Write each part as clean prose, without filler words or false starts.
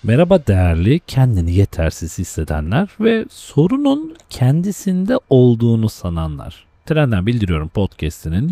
Merhaba değerli, kendini yetersiz hissedenler ve sorunun kendisinde olduğunu sananlar. Trenden Bildiriyorum podcast'inin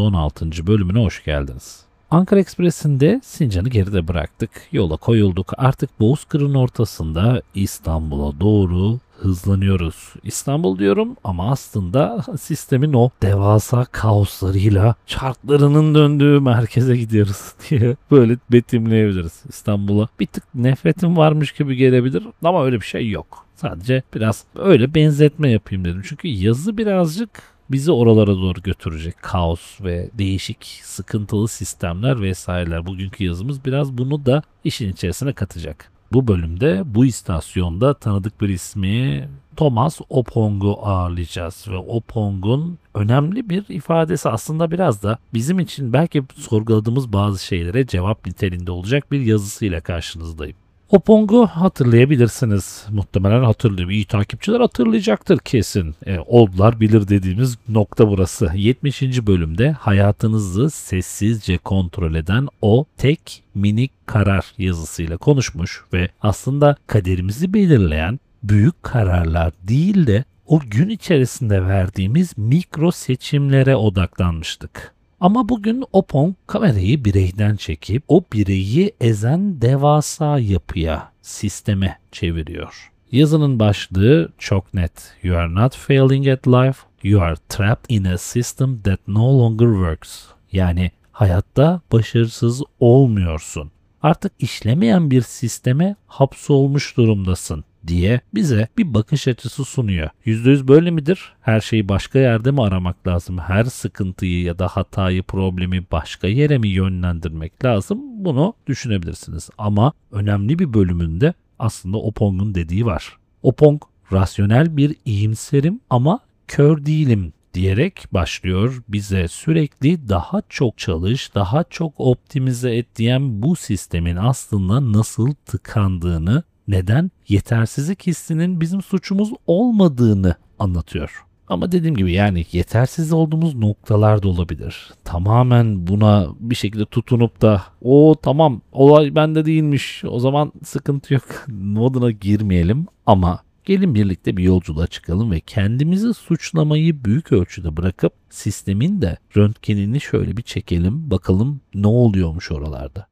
116. bölümüne hoş geldiniz. Ankara Ekspresi'nde Sincan'ı geride bıraktık, yola koyulduk. Artık Bozkır'ın ortasında İstanbul'a doğru hızlanıyoruz. İstanbul diyorum ama aslında sistemin o devasa kaoslarıyla çarklarının döndüğü merkeze gidiyoruz diye böyle betimleyebiliriz. İstanbul'a bir tık nefretim varmış gibi gelebilir ama öyle bir şey yok. Sadece biraz öyle benzetme yapayım dedim. Çünkü yazı birazcık bizi oralara doğru götürecek. Kaos ve değişik, sıkıntılı sistemler vesaireler. Bugünkü yazımız biraz bunu da işin içerisine katacak. Bu bölümde bu istasyonda tanıdık bir ismi Thomas Opong'u ağırlayacağız ve Opong'un önemli bir ifadesi aslında biraz da bizim için belki sorguladığımız bazı şeylere cevap niteliğinde olacak bir yazısıyla karşınızdayım. Opong'u hatırlayabilirsiniz. Muhtemelen hatırlıyor. İyi takipçiler hatırlayacaktır kesin. Oldular bilir dediğimiz nokta burası. 70. bölümde hayatınızı sessizce kontrol eden o tek minik karar yazısıyla konuşmuş ve aslında kaderimizi belirleyen büyük kararlar değil de o gün içerisinde verdiğimiz mikro seçimlere odaklanmıştık. Ama bugün Opong kamerayı bireyden çekip o bireyi ezen devasa yapıya, sisteme çeviriyor. Yazının başlığı çok net. You are not failing at life, you are trapped in a system that no longer works. Yani hayatta başarısız olmuyorsun. Artık işlemeyen bir sisteme hapsolmuş durumdasın diye bize bir bakış açısı sunuyor. %100 böyle midir? Her şeyi başka yerde mi aramak lazım? Her sıkıntıyı ya da hatayı, problemi başka yere mi yönlendirmek lazım? Bunu düşünebilirsiniz. Ama önemli bir bölümünde aslında Opong'un dediği var. Opong rasyonel bir iyimserim ama kör değilim diyerek başlıyor. Bize sürekli daha çok çalış, daha çok optimize et diyen bu sistemin aslında nasıl tıkandığını, neden yetersizlik hissinin bizim suçumuz olmadığını anlatıyor. Ama dediğim gibi yani yetersiz olduğumuz noktalar da olabilir. Tamamen buna bir şekilde tutunup da o tamam olay bende değilmiş o zaman sıkıntı yok moduna girmeyelim ama gelin birlikte bir yolculuğa çıkalım ve kendimizi suçlamayı büyük ölçüde bırakıp sistemin de röntgenini şöyle bir çekelim bakalım ne oluyormuş oralarda.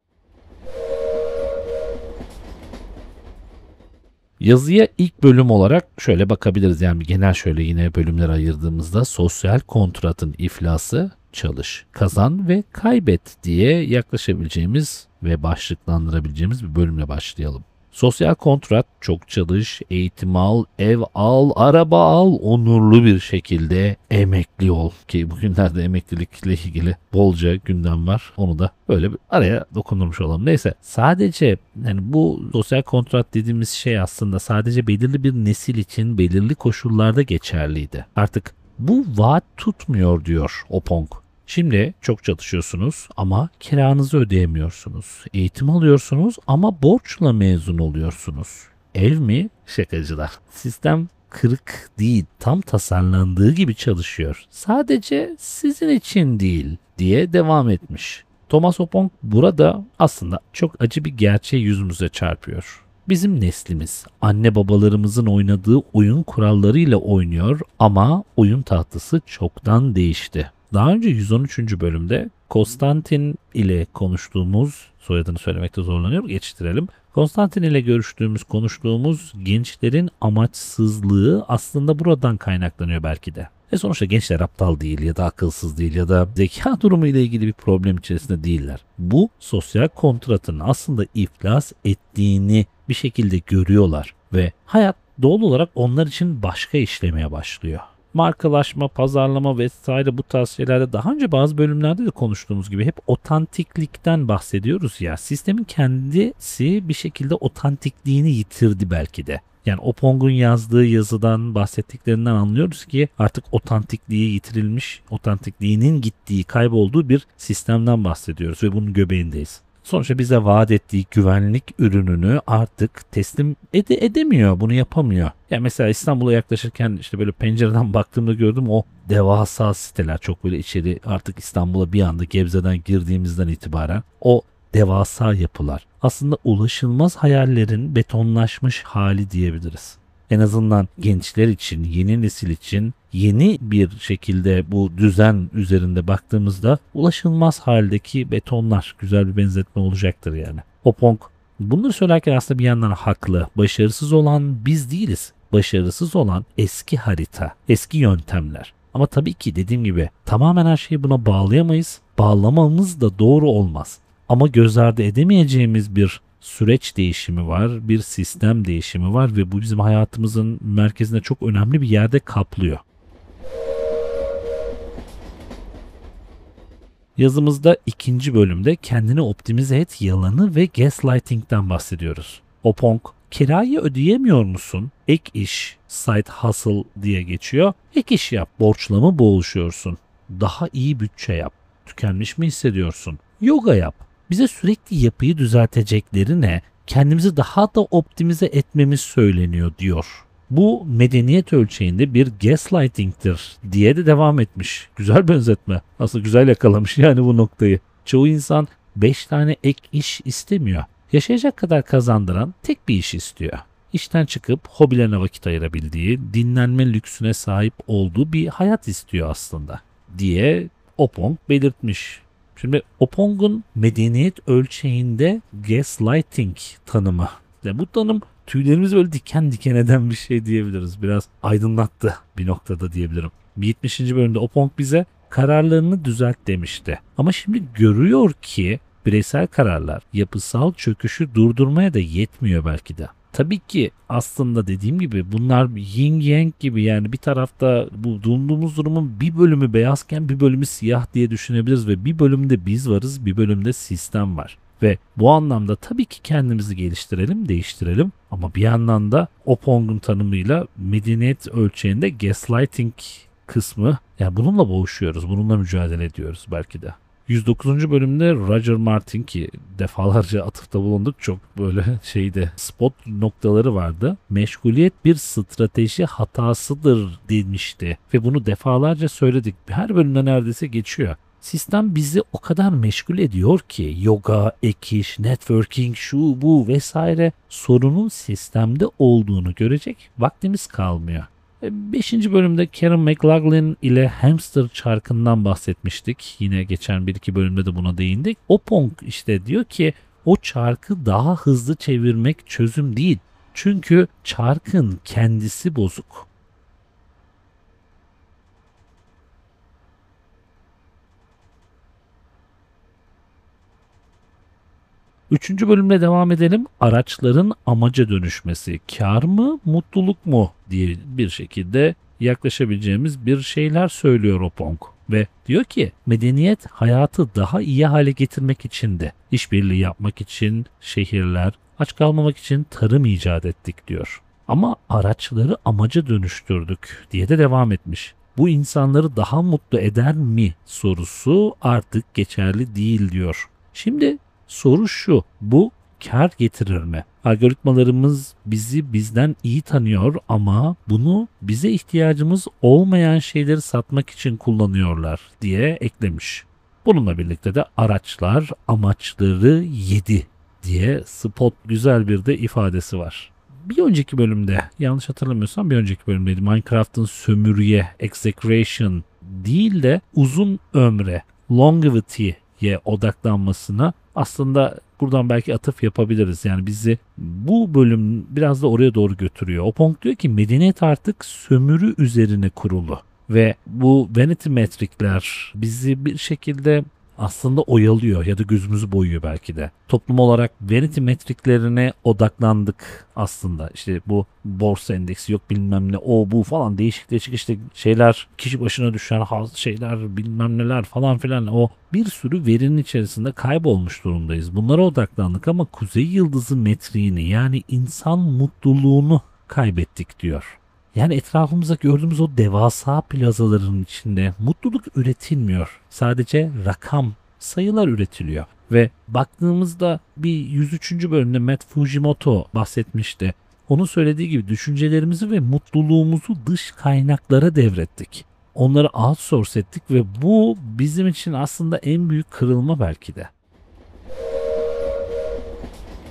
Yazıya ilk bölüm olarak şöyle bakabiliriz. Yani genel şöyle yine bölümler ayırdığımızda sosyal kontratın iflası, çalış, kazan ve kaybet diye yaklaşabileceğimiz ve başlıklandırabileceğimiz bir bölümle başlayalım. Sosyal kontrat, çok çalış, eğitim al, ev al, araba al, onurlu bir şekilde emekli ol. Ki bugünlerde emeklilikle ilgili bolca gündem var. Onu da böyle bir araya dokundurmuş olalım. Neyse sadece yani bu sosyal kontrat dediğimiz şey aslında sadece belirli bir nesil için belirli koşullarda geçerliydi. Artık bu vaat tutmuyor diyor Opong. Şimdi çok çalışıyorsunuz ama kiranızı ödeyemiyorsunuz. Eğitim alıyorsunuz ama borçla mezun oluyorsunuz. Ev mi? Şakacılar. Sistem kırık değil, tam tasarlandığı gibi çalışıyor. Sadece sizin için değil diye devam etmiş. Thomas Opong burada aslında çok acı bir gerçeği yüzümüze çarpıyor. Bizim neslimiz anne babalarımızın oynadığı oyun kurallarıyla oynuyor ama oyun tahtası çoktan değişti. Daha önce 113. bölümde Konstantin ile konuştuğumuz, soyadını söylemekte zorlanıyorum, geçiştirelim. Konstantin ile konuştuğumuz gençlerin amaçsızlığı aslında buradan kaynaklanıyor belki de. Sonuçta gençler aptal değil ya da akılsız değil ya da zeka durumu ile ilgili bir problem içerisinde değiller. Bu sosyal kontratın aslında iflas ettiğini bir şekilde görüyorlar ve hayat doğal olarak onlar için başka işlemeye başlıyor. Markalaşma, pazarlama vesaire bu tarz şeylerde daha önce bazı bölümlerde de konuştuğumuz gibi hep otantiklikten bahsediyoruz ya. Sistemin kendisi bir şekilde otantikliğini yitirdi belki de. Yani Opong'un yazdığı yazıdan bahsettiklerinden anlıyoruz ki artık otantikliği yitirilmiş, otantikliğinin gittiği, kaybolduğu bir sistemden bahsediyoruz ve bunun göbeğindeyiz. Sonuçta bize vaat ettiği güvenlik ürününü artık teslim edemiyor, bunu yapamıyor. Yani mesela İstanbul'a yaklaşırken işte böyle pencereden baktığımda gördüm o devasa siteler çok böyle içeri artık İstanbul'a bir anda Gebze'den girdiğimizden itibaren o devasa yapılar. aslında ulaşılmaz hayallerin betonlaşmış hali diyebiliriz. En azından gençler için, yeni nesil için yeni bir şekilde bu düzen üzerinde baktığımızda ulaşılmaz haldeki betonlar, güzel bir benzetme olacaktır yani. Opong bunları söylerken aslında bir yandan haklı. Başarısız olan biz değiliz. Başarısız olan eski harita, eski yöntemler. Ama tabii ki dediğim gibi tamamen her şeyi buna bağlayamayız. Bağlamamız da doğru olmaz. Ama göz ardı edemeyeceğimiz bir süreç değişimi var, bir sistem değişimi var ve bu bizim hayatımızın merkezinde çok önemli bir yerde kaplıyor. Yazımızda 2. bölümde kendini optimize et yalanı ve gaslighting'den bahsediyoruz. Opong, kirayı ödeyemiyor musun? Ek iş, side hustle diye geçiyor. Ek iş yap, borçla mı boğuşuyorsun? Daha iyi bütçe yap. Tükenmiş mi hissediyorsun? Yoga yap. Bize sürekli yapıyı düzelteceklerine kendimizi daha da optimize etmemiz söyleniyor diyor. Bu medeniyet ölçeğinde bir gaslighting'tir diye de devam etmiş. Güzel benzetme. Aslında güzel yakalamış yani bu noktayı. Çoğu insan 5 tane ek iş istemiyor. Yaşayacak kadar kazandıran tek bir iş istiyor. İşten çıkıp hobilerine vakit ayırabildiği, dinlenme lüksüne sahip olduğu bir hayat istiyor aslında diye Opong belirtmiş. Şimdi Opong'un medeniyet ölçeğinde gaslighting tanımı. Yani bu tanım tüylerimizi böyle diken diken eden bir şey diyebiliriz. Biraz aydınlattı bir noktada diyebilirim. 70. bölümde Opong bize kararlarını düzelt demişti. Ama şimdi görüyor ki bireysel kararlar yapısal çöküşü durdurmaya da yetmiyor belki de. Tabii ki aslında dediğim gibi bunlar yin yang gibi, yani bir tarafta bu bulunduğumuz durumun bir bölümü beyazken bir bölümü siyah diye düşünebiliriz ve bir bölümde biz varız, bir bölümde sistem var. Ve bu anlamda tabii ki kendimizi geliştirelim, değiştirelim ama bir yandan da Opong'un tanımıyla medeniyet ölçeğinde gaslighting kısmı, yani bununla boğuşuyoruz, bununla mücadele ediyoruz belki de. 109. bölümde Roger Martin, ki defalarca atıfta bulunduk, çok böyle spot noktaları vardı. Meşguliyet bir strateji hatasıdır demişti ve bunu defalarca söyledik. Her bölümde neredeyse geçiyor. Sistem bizi o kadar meşgul ediyor ki yoga, ek iş, networking, şu bu vesaire, sorunun sistemde olduğunu görecek vaktimiz kalmıyor. 5. bölümde Karen McLaughlin ile hamster çarkından bahsetmiştik. Yine geçen 1-2 bölümde de buna değindik. Opong işte diyor ki o çarkı daha hızlı çevirmek çözüm değil. Çünkü çarkın kendisi bozuk. 3. bölümle devam edelim. Araçların amaca dönüşmesi, kar mı, mutluluk mu diye bir şekilde yaklaşabileceğimiz bir şeyler söylüyor Opong. Ve diyor ki medeniyet hayatı daha iyi hale getirmek için de işbirliği yapmak için şehirler, aç kalmamak için tarım icat ettik diyor. Ama araçları amaca dönüştürdük diye de devam etmiş. Bu insanları daha mutlu eder mi sorusu artık geçerli değil diyor. Şimdi soru şu, bu kar getirir mi? Algoritmalarımız bizi bizden iyi tanıyor ama bunu bize ihtiyacımız olmayan şeyleri satmak için kullanıyorlar diye eklemiş. Bununla birlikte de araçlar amaçları yedi diye spot güzel bir de ifadesi var. Bir önceki bölümde, yanlış hatırlamıyorsam bir önceki bölümdeydi, Minecraft'ın sömürüye, execration değil de uzun ömre, longevity'ye odaklanmasına aslında buradan belki atıf yapabiliriz. Yani bizi bu bölüm biraz da oraya doğru götürüyor. Opong diyor ki medeniyet artık sömürü üzerine kurulu ve bu vanity metrikler bizi bir şekilde aslında oyalıyor ya da gözümüzü boyuyor belki de. Toplum olarak vanity metriklerine odaklandık aslında. İşte bu borsa endeksi yok bilmem ne, o bu falan değişik değişik işte şeyler, kişi başına düşen şeyler bilmem neler falan filan, o bir sürü verinin içerisinde kaybolmuş durumdayız. Bunlara odaklandık ama kuzey yıldızı metriğini, yani insan mutluluğunu kaybettik diyor. Yani etrafımızda gördüğümüz o devasa plazaların içinde mutluluk üretilmiyor. Sadece rakam, sayılar üretiliyor. Ve baktığımızda bir 103. bölümde Matt Fujimoto bahsetmişti. Onun söylediği gibi düşüncelerimizi ve mutluluğumuzu dış kaynaklara devrettik. Onları outsource ettik ve bu bizim için aslında en büyük kırılma belki de.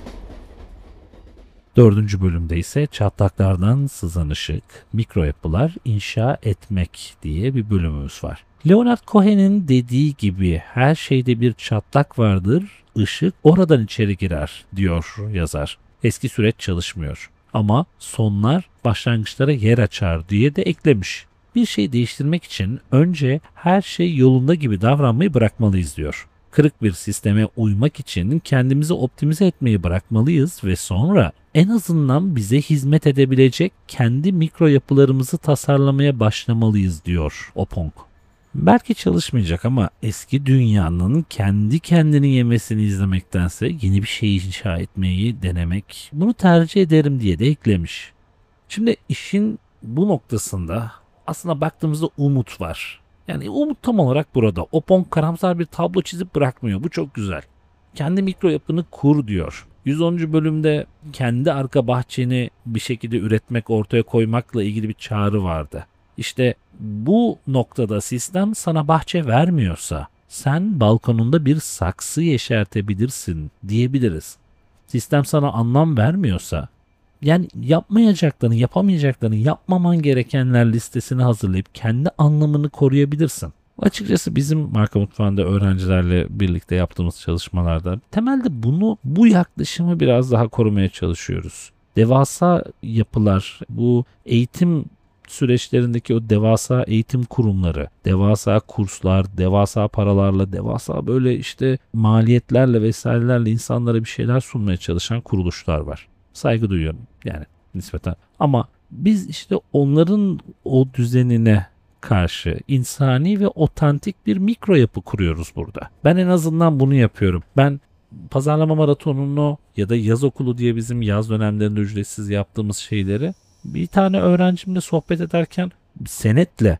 Dördüncü bölümde ise çatlaklardan sızan ışık, mikro yapılar inşa etmek diye bir bölümümüz var. Leonard Cohen'in dediği gibi her şeyde bir çatlak vardır, ışık oradan içeri girer diyor yazar. Eski süreç çalışmıyor ama sonlar başlangıçlara yer açar diye de eklemiş. Bir şey değiştirmek için önce her şey yolunda gibi davranmayı bırakmalıyız diyor. Kırık bir sisteme uymak için kendimizi optimize etmeyi bırakmalıyız ve sonra en azından bize hizmet edebilecek kendi mikro yapılarımızı tasarlamaya başlamalıyız diyor Opong. Belki çalışmayacak ama eski dünyanın kendi kendini yemesini izlemektense yeni bir şey inşa etmeyi denemek bunu tercih ederim diye de eklemiş. Şimdi işin bu noktasında aslında baktığımızda umut var. Yani umut tam olarak burada. Opong karamsar bir tablo çizip bırakmıyor. Bu çok güzel. Kendi mikro yapını kur diyor. 110. bölümde kendi arka bahçeni bir şekilde üretmek, ortaya koymakla ilgili bir çağrı vardı. İşte bu noktada sistem sana bahçe vermiyorsa sen balkonunda bir saksı yeşertebilirsin diyebiliriz. Sistem sana anlam vermiyorsa yani yapmayacaklarını, yapamayacaklarını, yapmaman gerekenler listesini hazırlayıp kendi anlamını koruyabilirsin. Açıkçası bizim marka mutfağında öğrencilerle birlikte yaptığımız çalışmalarda temelde bu yaklaşımı biraz daha korumaya çalışıyoruz. Devasa yapılar, bu eğitim süreçlerindeki o devasa eğitim kurumları, devasa kurslar, devasa paralarla, devasa böyle işte maliyetlerle vesairelerle insanlara bir şeyler sunmaya çalışan kuruluşlar var. Saygı duyuyorum yani nispeten. Ama biz işte onların o düzenine karşı insani ve otantik bir mikro yapı kuruyoruz burada. Ben en azından bunu yapıyorum. Ben pazarlama maratonunu ya da yaz okulu diye bizim yaz dönemlerinde ücretsiz yaptığımız şeyleri bir tane öğrencimle sohbet ederken senetle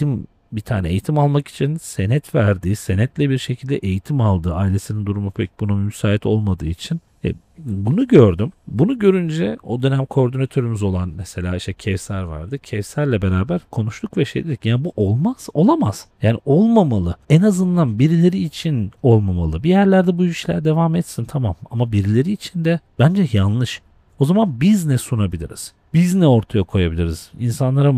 bir tane eğitim almak için senet verdiği, senetle bir şekilde eğitim aldığı, ailesinin durumu pek buna müsait olmadığı için bunu gördüm. Bunu görünce o dönem koordinatörümüz olan mesela işte Kevser vardı. Kevser'le beraber konuştuk ve şey dedik ya bu olmaz, olamaz. Yani olmamalı. En azından birileri için olmamalı. Bir yerlerde bu işler devam etsin tamam ama birileri için de bence yanlış. O zaman biz ne sunabiliriz? Biz ne ortaya koyabiliriz? İnsanlara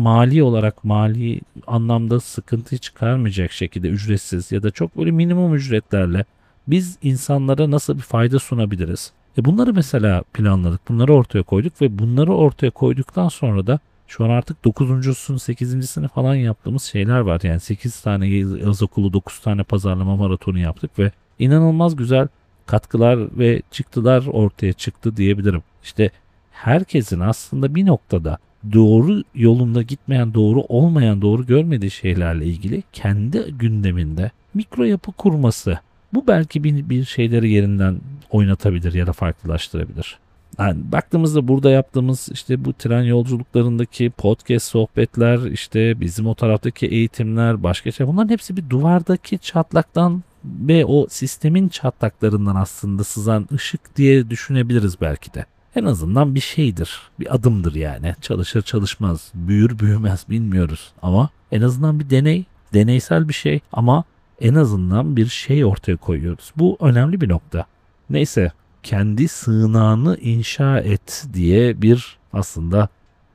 mali anlamda sıkıntı çıkarmayacak şekilde ücretsiz ya da çok böyle minimum ücretlerle biz insanlara nasıl bir fayda sunabiliriz? Bunları mesela planladık. Bunları ortaya koyduk ve bunları ortaya koyduktan sonra da şu an artık 9.sunu 8.sini falan yaptığımız şeyler var. Yani 8 tane yaz okulu 9 tane pazarlama maratonu yaptık ve inanılmaz güzel katkılar ve çıktılar ortaya çıktı diyebilirim. İşte herkesin aslında bir noktada doğru yolunda gitmeyen, doğru olmayan, doğru görmediği şeylerle ilgili kendi gündeminde mikro yapı kurması. Bu belki bir şeyleri yerinden oynatabilir ya da farklılaştırabilir. Yani baktığımızda burada yaptığımız işte bu tren yolculuklarındaki podcast sohbetler, işte bizim o taraftaki eğitimler, başka şey bunların hepsi bir duvardaki çatlaktan ve o sistemin çatlaklarından aslında sızan ışık diye düşünebiliriz belki de. En azından bir şeydir, bir adımdır yani. Çalışır çalışmaz, büyür büyümez bilmiyoruz ama en azından bir deneysel bir şey ama en azından bir şey ortaya koyuyoruz. Bu önemli bir nokta. Neyse kendi sığınağını inşa et diye bir aslında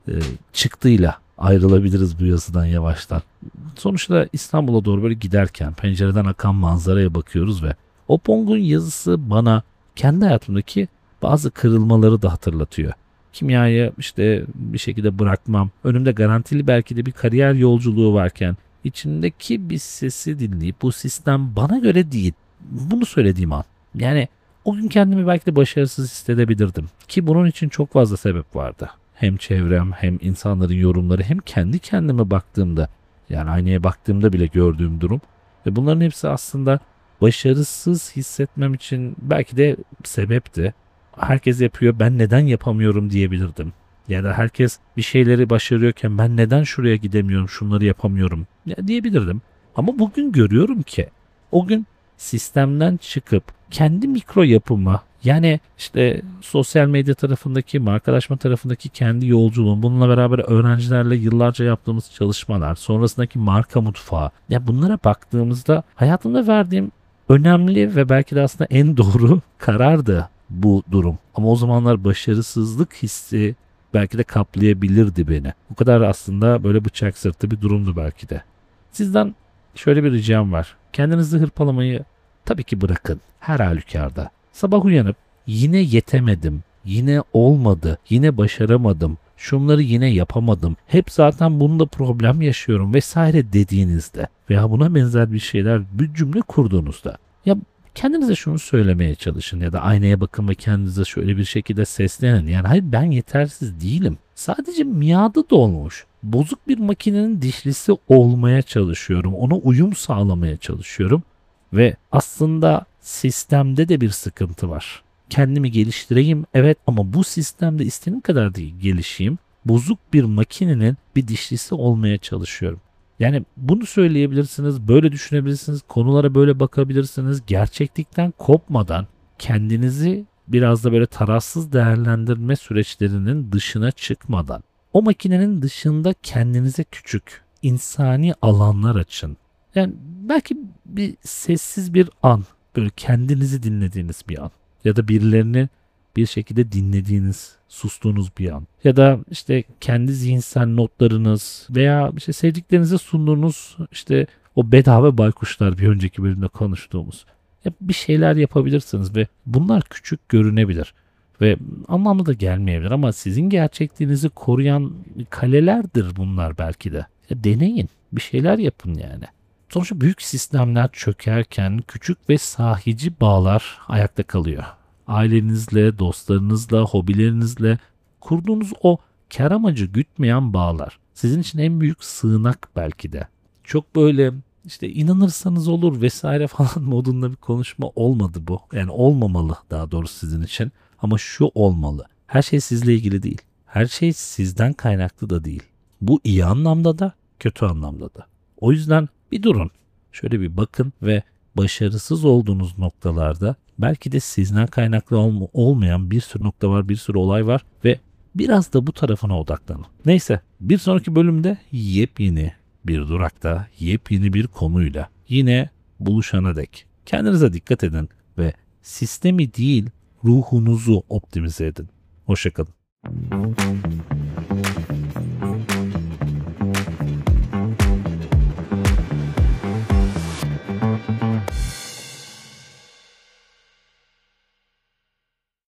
çıktıyla ayrılabiliriz bu yazıdan yavaştan. Sonuçta İstanbul'a doğru böyle giderken pencereden akan manzaraya bakıyoruz ve Opong'un yazısı bana kendi hayatımdaki bazı kırılmaları da hatırlatıyor. Kimyayı işte bir şekilde bırakmam, önümde garantili belki de bir kariyer yolculuğu varken içindeki bir sesi dinleyip bu sistem bana göre değil. Bunu söylediğim an. Yani o gün kendimi belki de başarısız hissedebilirdim. Ki bunun için çok fazla sebep vardı. Hem çevrem hem insanların yorumları hem kendi kendime baktığımda yani aynaya baktığımda bile gördüğüm durum. Ve bunların hepsi aslında başarısız hissetmem için belki de sebepti. Herkes yapıyor ben neden yapamıyorum diyebilirdim. Ya da herkes bir şeyleri başarıyorken ben neden şuraya gidemiyorum, şunları yapamıyorum ya diyebilirdim. Ama bugün görüyorum ki o gün sistemden çıkıp kendi mikro yapımı yani işte sosyal medya tarafındaki, markalaşma tarafındaki kendi yolculuğum, bununla beraber öğrencilerle yıllarca yaptığımız çalışmalar, sonrasındaki marka mutfağı. Ya bunlara baktığımızda hayatımda verdiğim önemli ve belki de aslında en doğru karardı. bu durum. Ama o zamanlar başarısızlık hissi belki de kaplayabilirdi beni. Bu kadar aslında böyle bıçak sırtı bir durumdu belki de. Sizden şöyle bir ricam var. Kendinizi hırpalamayı tabii ki bırakın her halükarda. Sabah uyanıp yine yetemedim, yine olmadı, yine başaramadım, şunları yine yapamadım, hep zaten bunda problem yaşıyorum vesaire dediğinizde veya buna benzer bir şeyler, bir cümle kurduğunuzda ya kendinize şunu söylemeye çalışın ya da aynaya bakın ve kendinize şöyle bir şekilde seslenin. Yani hayır, ben yetersiz değilim. Sadece miadı dolmuş, bozuk bir makinenin dişlisi olmaya çalışıyorum. Ona uyum sağlamaya çalışıyorum. Ve aslında sistemde de bir sıkıntı var. Kendimi geliştireyim evet, ama bu sistemde istediğim kadar değil gelişeyim. Bozuk bir makinenin bir dişlisi olmaya çalışıyorum. Yani bunu söyleyebilirsiniz, böyle düşünebilirsiniz, konulara böyle bakabilirsiniz. Gerçeklikten kopmadan kendinizi biraz da böyle tarafsız değerlendirme süreçlerinin dışına çıkmadan o makinenin dışında kendinize küçük insani alanlar açın. Yani belki bir sessiz bir an, böyle kendinizi dinlediğiniz bir an ya da birilerini bir şekilde dinlediğiniz, sustuğunuz bir an ya da işte kendi zihinsel notlarınız veya işte sevdiklerinize sunduğunuz işte o bedava baykuşlar, bir önceki bölümde konuştuğumuz. Ya bir şeyler yapabilirsiniz ve bunlar küçük görünebilir ve anlamlı da gelmeyebilir ama sizin gerçekliğinizi koruyan kalelerdir bunlar belki de. Ya deneyin, bir şeyler yapın yani. Sonuçta büyük sistemler çökerken küçük ve sahici bağlar ayakta kalıyor. Ailenizle, dostlarınızla, hobilerinizle kurduğunuz o kar amacı gütmeyen bağlar sizin için en büyük sığınak belki de. Çok böyle işte inanırsanız olur vesaire falan modunda bir konuşma olmadı bu. Yani olmamalı daha doğrusu sizin için. Ama şu olmalı. Her şey sizle ilgili değil. Her şey sizden kaynaklı da değil. Bu iyi anlamda da kötü anlamda da. O yüzden bir durun. Şöyle bir bakın ve başarısız olduğunuz noktalarda belki de sizden kaynaklı olmayan bir sürü nokta var, bir sürü olay var ve biraz da bu tarafına odaklanın. Neyse, bir sonraki bölümde yepyeni bir durakta, yepyeni bir konuyla yine buluşana dek kendinize dikkat edin ve sistemi değil ruhunuzu optimize edin. Hoşça kalın.